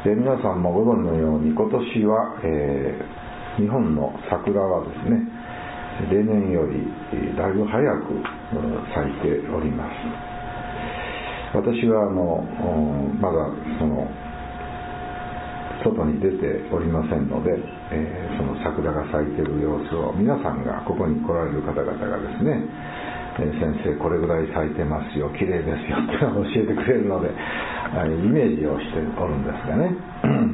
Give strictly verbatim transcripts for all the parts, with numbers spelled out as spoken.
で皆さんもご存知のように今年は、えー、日本の桜はですね例年よりだいぶ早く咲いております。私はあのまだその外に出ておりませんので、えー、その桜が咲いている様子を皆さんがここに来られる方々がですね、えー、先生これぐらい咲いてますよ、綺麗ですよってのを教えてくれるのでイメージをしておるんですがね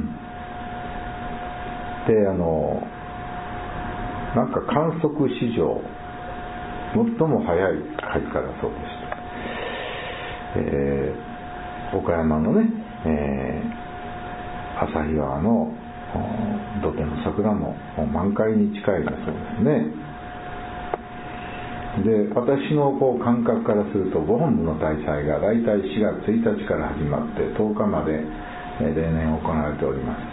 であのなんか観測史上最も早い開花だそうでした。えー、岡山のね、えー、旭川の土手の桜も満開に近いんだそうですね。で私のこう感覚からするとご本部の大祭がだいたいしがつついたちから始まってとおかまで例年行われております。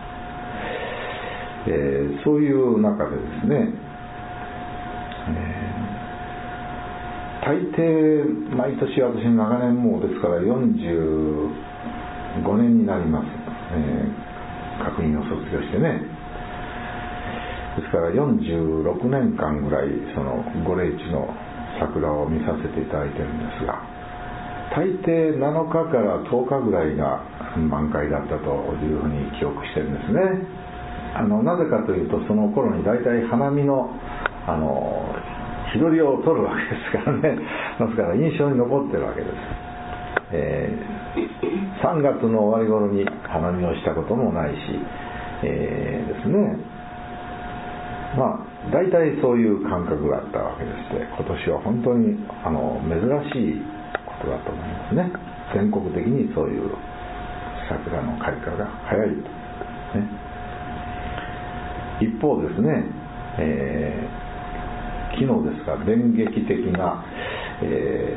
えー、そういう中でですね、えー、大抵毎年私の長年もうですからよんじゅうごねんになります、えー、学院を卒業してね。ですからよんじゅうろくねんかんぐらいそのご霊地の桜を見させていただいてるんですが、大抵なのかからとおかぐらいが満開だったというふうに記憶してるんですね。あのなぜかというとその頃に大体花見のあの日取りを取るわけですからね。ですから印象に残ってるわけです。えー、さんがつの終わり頃に花見をしたこともないし、えー、ですねまあ大体そういう感覚があったわけでして、今年は本当にあの珍しいことだと思いますね。全国的にそういう桜の開花が早いと、ね。一方ですね、えー、昨日ですか電撃的な、え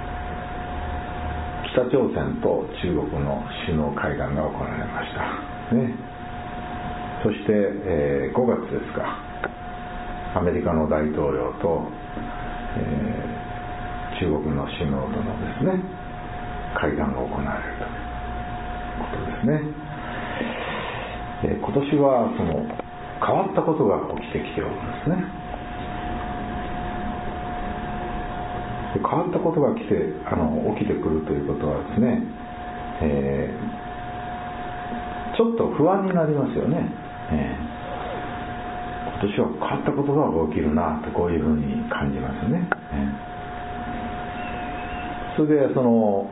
ー、北朝鮮と中国の首脳会談が行われました、ね。そして、えー、ごがつですかアメリカの大統領と、えー、中国の首脳とのですね会談が行われるということですね。えー、今年はその変わったことが起きてきておるんですね。で変わったことが来てあの起きてくるということはですね、えー、ちょっと不安になりますよね。えー今年は変わったことが起きるなとこういうふうに感じますね。それでその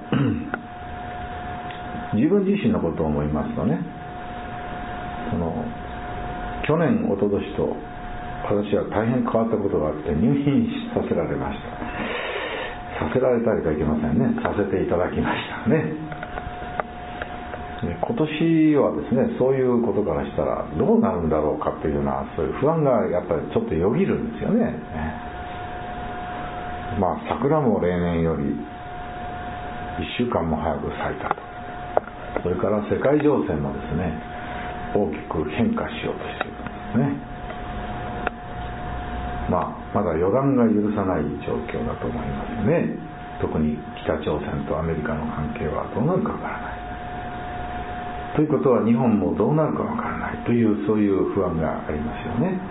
自分自身のことを思いますとね、その去年一昨年と私は大変変わったことがあって入院させられました。させられたりとはいけませんね。させていただきましたね。今年はですねそういうことからしたらどうなるんだろうかというようなそういう不安がやっぱりちょっとよぎるんですよね。まあ桜も例年よりいっしゅうかんも早く咲いたと。それから世界情勢もですね大きく変化しようとしているんですね。まあまだ予断が許さない状況だと思いますね。特に北朝鮮とアメリカの関係はどうなるかわからないということは日本もどうなるかわからないというそういう不安がありますよね。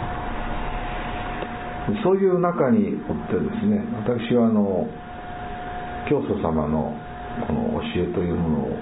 そういう中におってですね私はあの教祖様のこの教えというものを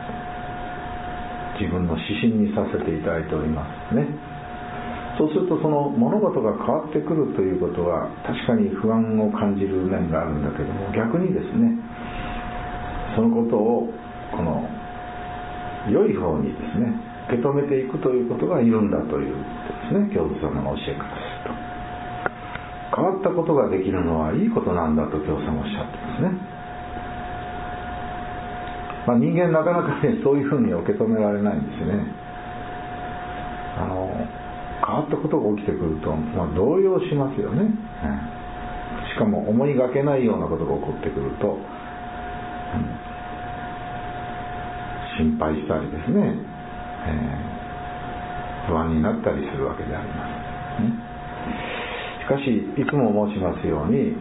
自分の指針にさせていただいておりますね。そうするとその物事が変わってくるということは確かに不安を感じる面があるんだけども、逆にですねそのことをこの良い方にですね受け止めていくということがいるんだというですね教祖様の教え方ですと。変わったことができるのはいいことなんだと教祖様おっしゃってますね。まあ、人間なかなかねそういうふうに受け止められないんですよね。あの変わったことが起きてくると、まあ、動揺しますよね、うん、しかも思いがけないようなことが起こってくると、うん心配したりですね、えー、不安になったりするわけであります、ね、しかしいつも申しますように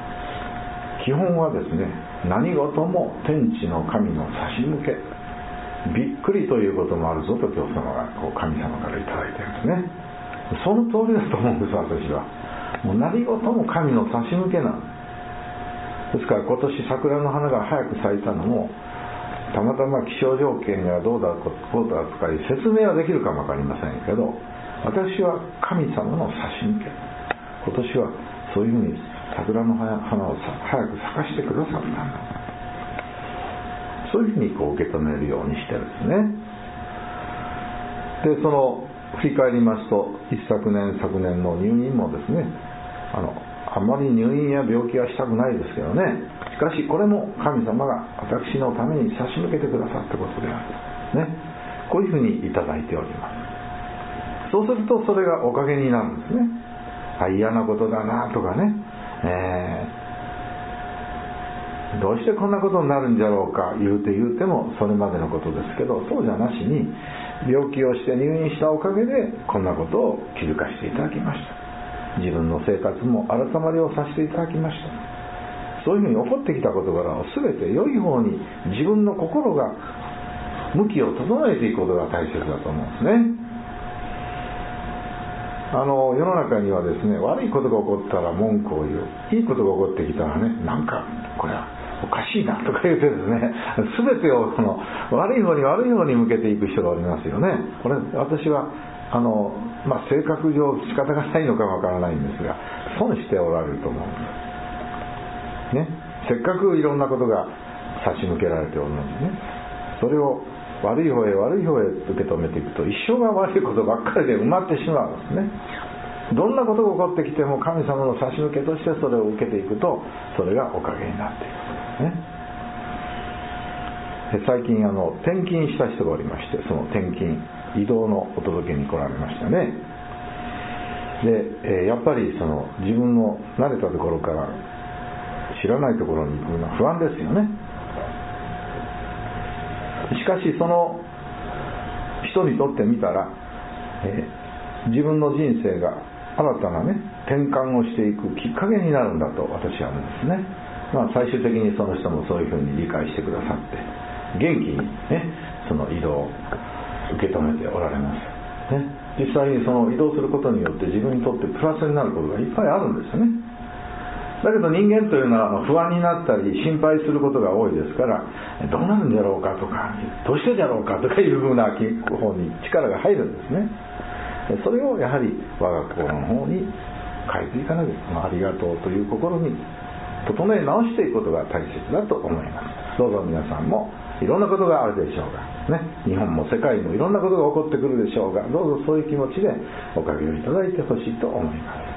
基本はですね何事も天地の神の差し向けびっくりということもあるぞと教祖様がこう神様からいただいてるんですね。その通りだと思うんです。私はもう何事も神の差し向けなんです。ですから今年桜の花が早く咲いたのもたまたま気象条件がどうだこうだとかいう説明はできるかも分かりませんけど、私は神様の差し向け、今年はそういうふうに桜の花を早く咲かしてくださったんだ、そういうふうにこう受け止めるようにしてるんですね。でその振り返りますと一昨年昨年の入院もですね、あのあまり入院や病気はしたくないですけどね、しかしこれも神様が私のために差し向けてくださったことである、ね、こういうふうにいただいております。そうするとそれがおかげになるんですね。あ、嫌なことだなとかね、えー、どうしてこんなことになるんじゃろうか言うて言うてもそれまでのことですけど、そうじゃなしに病気をして入院したおかげでこんなことを気づかせていただきました。自分の生活も改まりをさせていただきました。そういうふうに起こってきた事柄を全て良い方に自分の心が向きを整えていくことが大切だと思うんですね。あの世の中にはですね、悪いことが起こったら文句を言う、いいことが起こってきたらね、なんかこれはおかしいなとか言ってですね、全てをこの悪い方に悪い方に向けていく人がおりますよね。これ私はあの、まあ、性格上仕方がないのかわからないんですが、損しておられると思うんですね。せっかくいろんなことが差し向けられておるのにね、それを悪い方へ悪い方へ受け止めていくと一生が悪いことばっかりで埋まってしまうんですね。どんなことが起こってきても神様の差し向けとしてそれを受けていくと、それがおかげになっていくんですね。最近あの転勤した人がおりまして、その転勤移動のお届けに来られましたね。で、えー、やっぱりその自分の慣れたところから知らないところに行くのは不安ですよね。しかしその人にとってみたら、えー、自分の人生が新たなね転換をしていくきっかけになるんだと私は思うんですね。まあ、最終的にその人もそういうふうに理解してくださって元気にねその移動を受け止めておられます、ね、実際にその移動することによって自分にとってプラスになることがいっぱいあるんですよね。だけど人間というのは不安になったり心配することが多いですから、どうなるんじゃろうかとかどうしてじゃろうかとかいうふうな方に力が入るんですね。それをやはり我が心の方に変えていかなきゃ、ありがとうという心に整え直していくことが大切だと思います。どうぞ皆さんもいろんなことがあるでしょうが、ね、日本も世界もいろんなことが起こってくるでしょうが、どうぞそういう気持ちでおかげをいただいてほしいと思います。